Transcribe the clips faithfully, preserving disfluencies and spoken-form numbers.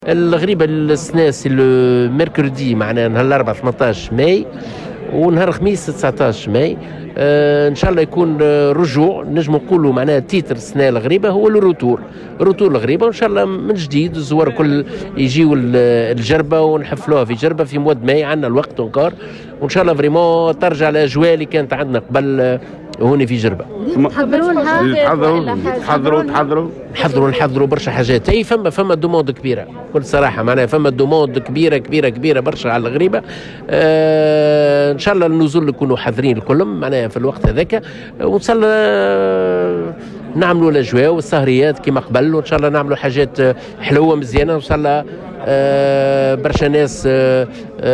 الغريبة السناس الميركودي معناها نهار الأربعاء ثمانية عشر ماي ونهار الخميس تسعة عشر ماي. آه ان شاء الله يكون رجوع، نجم نقولوا معناها تيتر السنه الغريبه هو الروتور الروتور الغريبه، وان شاء الله من جديد الزوار كل يجيوا الجربه ونحفلوها في جربه في مواد ماي، عندنا الوقت ونكار، وان شاء الله فريمون ترجع الاجواء اللي كانت عندنا قبل هوني في جربه. تحضرونها تحضروا تحضروا تحضروا نحضروا نحضروا برشا حاجات. اي فما فما دوموند كبيره بكل صراحه، معناها فما دوموند كبيره كبيره كبيره برشا على الغريبه. آه ان شاء الله النزول نكونوا حاذرين الكلهم معناها في الوقت هذاك، وان شاء الله نعملوا الاجواء والسهريات كما قبل، وان شاء الله نعملوا حاجات حلوه مزيانه، وان شاء الله آه برشا ناس آه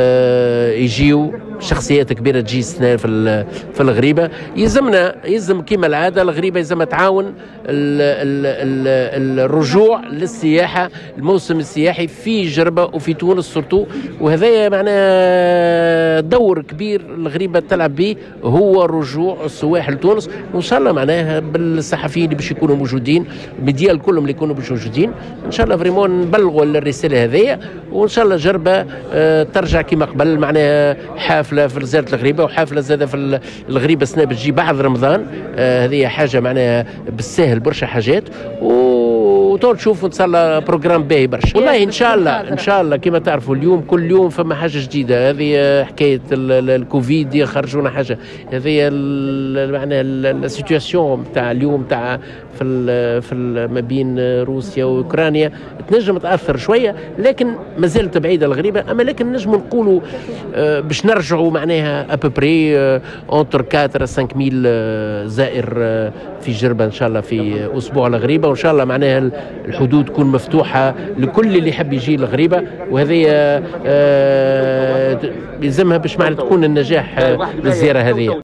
آه يجيو شخصيات كبيره تجي السنه في في الغريبه. يلزمنا يلزم كما العاده الغريبه يلزمها تعاون ال ال ال الرجوع للسياحه، الموسم السياحي في جربه وفي تونس سورتو، وهذا معناه دور كبير الغريبه تلعب به هو رجوع السواح لتونس، وان شاء الله معناها بالصحفيين اللي باش يكونوا موجودين، الميديا كلهم اللي يكونوا باش موجودين، ان شاء الله فريمون نبلغوا الرساله هذه، وان شاء الله جربه آه ترجع كما قبل معناها حافله في وزاره الغريبه، وحافله زاده في الغريبه السنه بتجي بعد رمضان. آه هذه حاجه معناها بالسهل برشا حاجات، وتو تشوفوا ان شاء الله بروجرام باهي برشا والله. ان شاء الله ان شاء الله كما تعرفوا اليوم كل يوم فما حاجه جديده. هذه حكايه الكوفيد يخرجونا حاجه، هذه معناها السيتواسيون تاع اليوم تاع في في ما بين روسيا واوكرانيا تنجم تاثر شويه، لكن ما زالت بعيده الغريبه. اما لكن نجم نقولوا آه باش نرجعوا معناها ابوبري اونتر أربعة خمسة ميل زائر آه في جربه ان شاء الله في اسبوع الغريبه، وان شاء الله معناها الحدود تكون مفتوحه لكل اللي يحب يجي الغريبه، وهذه آه يلزمها باش معناها تكون النجاح آه للزياره هذه.